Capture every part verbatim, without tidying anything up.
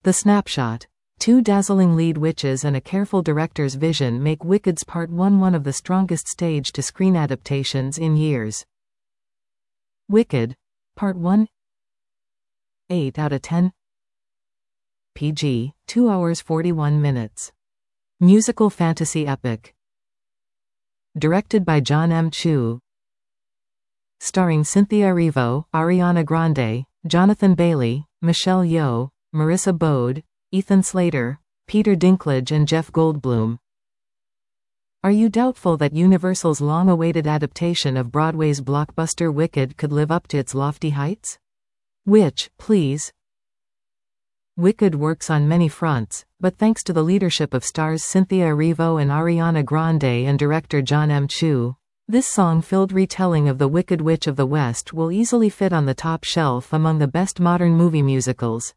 The snapshot. Two dazzling lead witches and a careful director's vision make Wicked's Part one one of the strongest stage-to-screen adaptations in years. Wicked, Part one. eight out of ten. P G, two hours forty-one minutes. Musical fantasy epic. Directed by John M. Chu. Starring Cynthia Erivo, Ariana Grande, Jonathan Bailey, Michelle Yeoh, Marissa Bode, Ethan Slater, Peter Dinklage and Jeff Goldblum. Are you doubtful that Universal's long-awaited adaptation of Broadway's blockbuster Wicked could live up to its lofty heights? Which, please? Wicked works on many fronts, but thanks to the leadership of stars Cynthia Erivo and Ariana Grande and director John M. Chu, this song-filled retelling of The Wicked Witch of the West will easily fit on the top shelf among the best modern movie musicals.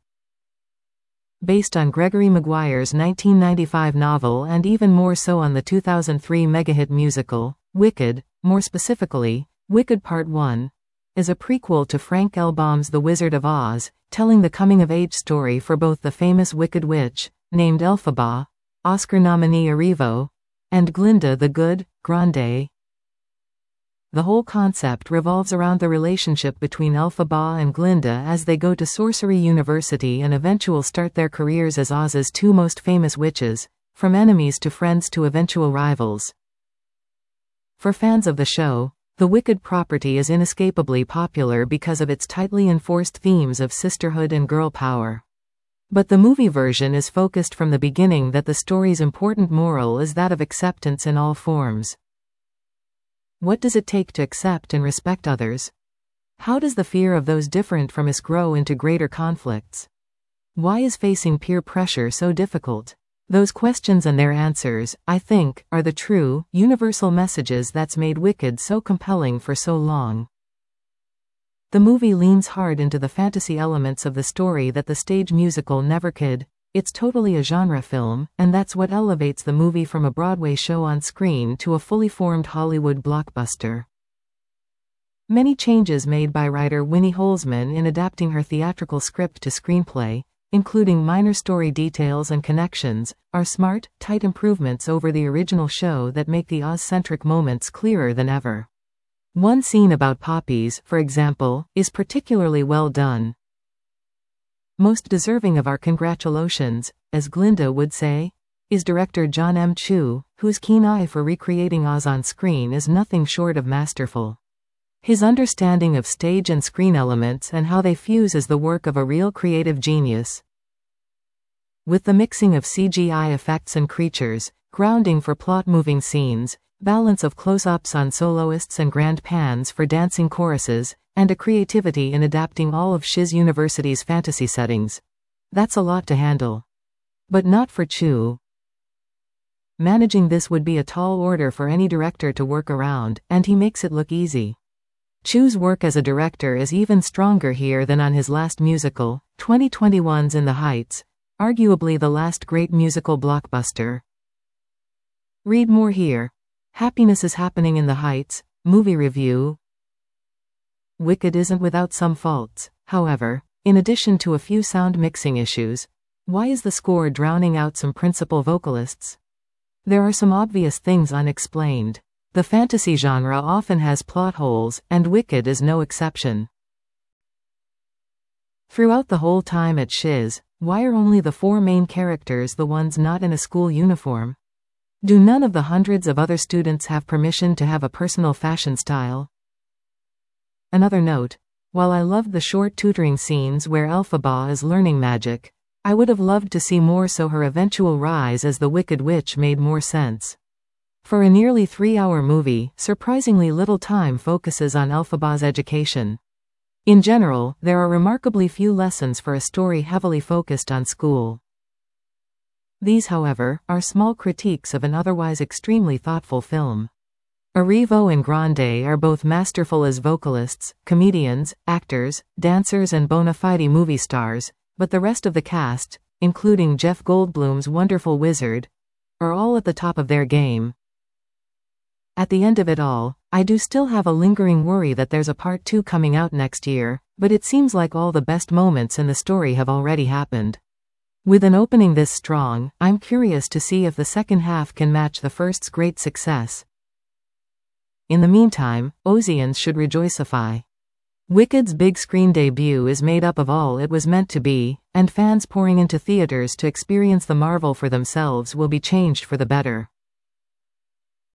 Based on Gregory Maguire's nineteen ninety-five novel and even more so on the two thousand three megahit musical, Wicked, more specifically, Wicked Part one, is a prequel to Frank L. Baum's The Wizard of Oz, telling the coming-of-age story for both the famous Wicked Witch, named Elphaba, Oscar nominee Erivo, and Glinda the Good, Grande. The whole concept revolves around the relationship between Elphaba and Glinda as they go to Sorcery University and eventually start their careers as Oz's two most famous witches, from enemies to friends to eventual rivals. For fans of the show, the Wicked property is inescapably popular because of its tightly enforced themes of sisterhood and girl power. But the movie version is focused from the beginning that the story's important moral is that of acceptance in all forms. What does it take to accept and respect others? How does the fear of those different from us grow into greater conflicts? Why is facing peer pressure so difficult? Those questions and their answers, I think, are the true, universal messages that's made Wicked so compelling for so long. The movie leans hard into the fantasy elements of the story that the stage musical never could. It's totally a genre film, and that's what elevates the movie from a Broadway show on screen to a fully formed Hollywood blockbuster. Many changes made by writer Winnie Holzman in adapting her theatrical script to screenplay, including minor story details and connections, are smart, tight improvements over the original show that make the Oz-centric moments clearer than ever. One scene about poppies, for example, is particularly well done. Most deserving of our congratulations, as Glinda would say, is director John M. Chu, whose keen eye for recreating Oz on screen is nothing short of masterful. His understanding of stage and screen elements and how they fuse is the work of a real creative genius. With the mixing of C G I effects and creatures, grounding for plot-moving scenes, balance of close-ups on soloists and grand pans for dancing choruses, and a creativity in adapting all of Shiz University's fantasy settings. That's a lot to handle. But not for Chu. Managing this would be a tall order for any director to work around, and he makes it look easy. Chu's work as a director is even stronger here than on his last musical, twenty twenty-one's In the Heights, arguably the last great musical blockbuster. Read more here. Happiness is Happening in the Heights, movie review. Wicked isn't without some faults, however, in addition to a few sound mixing issues. Why is the score drowning out some principal vocalists? There are some obvious things unexplained. The fantasy genre often has plot holes, and Wicked is no exception. Throughout the whole time at Shiz, why are only the four main characters the ones not in a school uniform? Do none of the hundreds of other students have permission to have a personal fashion style? Another note. While I loved the short tutoring scenes where Elphaba is learning magic, I would have loved to see more so her eventual rise as the Wicked Witch made more sense. For a nearly three-hour movie, surprisingly little time focuses on Elphaba's education. In general, there are remarkably few lessons for a story heavily focused on school. These, however, are small critiques of an otherwise extremely thoughtful film. Erivo and Grande are both masterful as vocalists, comedians, actors, dancers and bona fide movie stars, but the rest of the cast, including Jeff Goldblum's wonderful wizard, are all at the top of their game. At the end of it all, I do still have a lingering worry that there's a part two coming out next year, but it seems like all the best moments in the story have already happened. With an opening this strong, I'm curious to see if the second half can match the first's great success. In the meantime, Ozians should rejoicify. Wicked's big screen debut is made up of all it was meant to be, and fans pouring into theaters to experience the marvel for themselves will be changed for the better.